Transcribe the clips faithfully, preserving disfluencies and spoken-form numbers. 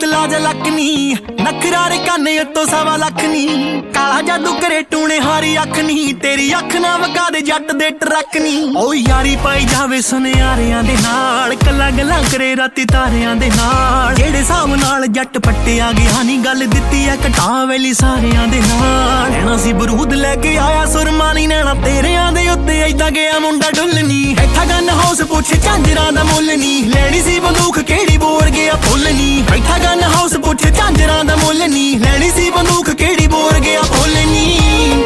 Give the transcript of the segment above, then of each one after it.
ਪੁਤਲਾ ਜ ਲੱਕਨੀ ਨਖਰਾਰੇ ਕਾਨੇ ਉੱਤੋਂ ਸਵਾ ਲੱਖ ਨੀ ਕਾਲਾ ਜਾਦੂ ਕਰੇ ਟੂਣੇ ਹਾਰੀ ਅੱਖ ਨੀ ਤੇਰੀ ਅੱਖ ਨਾ ਵਗਾ ਦੇ ਜੱਟ ਦੇ ਟਰੱਕ ਨੀ ਓ ਯਾਰੀ ਪਾਈ ਜਾਵੇ ਸੁਨਿਆਰਿਆਂ ਦੇ ਨਾਲ ਕੱਲਾ ਗੱਲਾਂ ਕਰੇ ਰਾਤੀ ਤਾਰਿਆਂ ਦੇ ਨਾਲ ਜਿਹੜੇ ਹਿਸਾਬ ਨਾਲ ਜੱਟ ਪੱਟਿਆ ਗਿਆ ਨੀ ਗੱਲ ਦਿੱਤੀ ਐ ਘਟਾ ਵੇਲੀ ਸਾਰਿਆਂ ਦੇ ਨਾਲ ਲੈਣਾ ਸੀ ਬਰੂਦ ਲੈ ਕੇ ਆਇਆ ਸੁਰਮਾ ਨੀ ਨੈਣਾ ਤੇਰਿਆਂ ਦੇ ਉੱਤੇ ਏਦਾਂ ਗਿਆ ਮੁੰਡਾ ਡੁੱਲਨੀ ਬੈਠਾ ਗੰਨ ਹਾਊਸ ਪੁੱਛ ਝਾਂਜਰਾਂ ਦਾ ਮੁੱਲ ਨੀ ਲੈਣੀ ਸੀ ਬੰਦੂਕ ਕਿਹੜੀ ਬੋਰ ਗਿਆ ਫੁੱਲ ਨੀ ਬੈਠਾ ਗੰਨ ਹਾਊਸ ਪੁੱਛ ਝਾਂਜਰਾਂ ਦਾ ਮੁੱਲ ਨੀ ਲੈਣੀ ਸੀ ਬੰਦੂਕ ਕਿਹੜੀ ਬੋਰ ਗਿਆ ਫੁੱਲ ਨੀ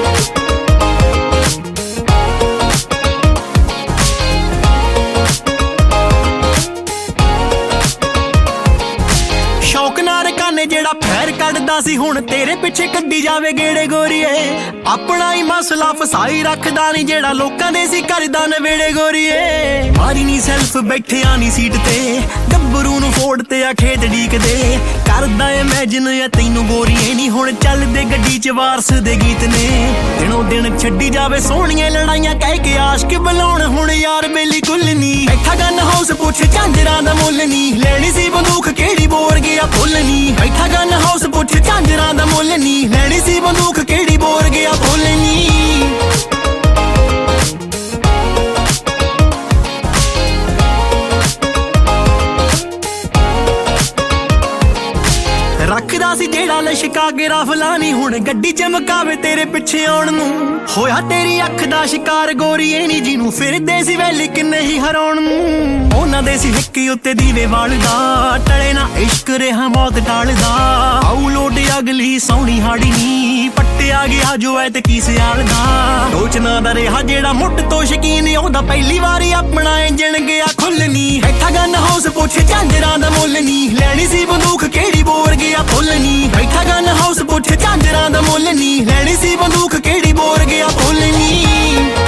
ਸ਼ੌਕ ਨਾਲ ਕਾਨੇ ਜਿਹੜਾ ਫੈਰ ਕੱਢਦਾ ਸੀ ਹੁਣ ਤੇਰੇ ਪਿੱਛੇ ਕੱਢੀ ਜਾਵੇ ਗੇੜੇ ਗੋਰੀਏ ਆਪਣਾ ਹੀ ਮਸਲਾ ਫਸਾਈ ਰੱਖਦਾ ਨੀ ਜਿਹੜਾ ਲੋਕਾਂ ਦੇ ਸੀ ਕਰਦਾ ਨਵੇੜੇ ਗੋਰੀਏ ਮਾਰੀ ਨੀ ਸੈਲਫ ਬੈਠਿਆ ਨੀ ਸੀਟ ਤੇ ਗੱਭਰੂ ਨੂੰ ਫੋੜ ਤੇ ਆ ਖੇਤ ਢੀਕਦੇ ਕਰਦਾ ਇਮੈਜਿਨ ਆ ਤੈਨੂੰ ਗੋਰੀਏ ਨੀ ਹੁਣ ਚੱਲਦੇ ਗੱਡੀ ਚ ਵਾਰਸ ਦੇ ਗੀਤ ਨੇ ਦਿਨੋਂ ਦਿਨ ਛੱਡੀ ਜਾਵੇ ਸੋਹਣੀਆਂ ਲੜਾਈਆਂ ਕਹਿ ਕੇ ਆਸ਼ਕ ਬੁਲਾਉਣ ਹੁਣ ਯਾਰ ਬੇਲੀ ਕੁੱਲ ਨੀ ਬੈਠਾ ਗੰਨ ਹਾਊਸ ਪੁੱਛ ਝਾਂਜਰਾਂ ਦਾ ਮੁੱਲ ਨੀ ਲੈਣੀ ਸੀ ਬੰਦੂਕ ਕਿਹੜੀ ਬੋਰ ਗਿਆ ਫੁੱਲ ਨੀ ਬੈਠਾ ਗੰਨ ਹਾਊਸ ਪੁੱਛ ਝਾਂਜਰਾਂ ਦਾ ਮੁੱਲ ਨੀ ਲੈਣੀ ਸੀ ਬੰਦੂਕ ਕਿਹੜੀ ਬੋਰ ਗਿਆ ਫੁੱਲ ਨੀ ਰੱਖਦਾ ਸੀ ਜਿਹੜਾ ਲਿਸ਼ਕਾ ਕੇ ਰਫਲਾ ਨੀ ਹੁਣ ਗੱਡੀ ਚਮਕਾਵੇ ਤੇਰੇ ਪਿੱਛੇ ਆਉਣ ਨੂੰ ਹੋਇਆ ਤੇਰੀ ਅੱਖ ਦਾ ਸ਼ਿਕਾਰ ਗੋਰੀਏ ਨੀ ਜਿਹਨੂੰ ਫਿਰਦੇ ਸੀ ਵੈਲੀ ਕਿੰਨੇ ਹੀ ਹਰਾਉਣ ਨੂੰ ਉਹਨਾਂ ਦੇ ਸੀ ਹਿੱਕੀ ਉੱਤੇ ਦੀਵੇ ਵਾਲਦਾ ਟਲੇ ਨਾ ਇਸ਼ਕ ਰਿਹਾ ਮੌਤ ਟਾਲਦਾ ਆਉ ਲੋਟ ਅਗਲੀ ਸੋਹਣੀ ਹਾੜੀ ਨੀ ਪੱਟਿਆ ਗਿਆ ਜੋ ਐ ਤੇ ਕੀ ਸਿਆਲ ਦਾ ਸੋਚਣਾ ਦਾ ਰਿਹਾ ਜਿਹੜਾ ਮੁੱਢ ਤੋਂ ਸ਼ਕੀਨ ਆਉਂਦਾ ਪਹਿਲੀ ਵਾਰੀ ਆਪਣਾ ਇੰਜਣ ਗਿਆ ਖੁੱਲਣੀ ਬੈਠਾ ਗੰਨ ਹਾਊਸ ਪੁੱਛ ਝਾਂਜਰਾਂ ਦਾ ਮੁੱਲ ਨੀ ਲੈਣੀ ਸੀ ਬੰਦੂਕ ਕਿਹੜੀ ਬੋਰ ਗਿਆ ਫੁੱਲ ਨੀ ਬੈਠਾ ਗੰਨ ਹਾਊਸ ਪੁੱਛ ਝਾਂਜਰਾਂ ਦਾ ਮੁੱਲ ਨੀ ਲੈਣੀ ਸੀ ਬੰਦੂਕ ਕਿਹੜੀ ਬੋਰ ਗਿਆ ਫੁੱਲ ਨੀ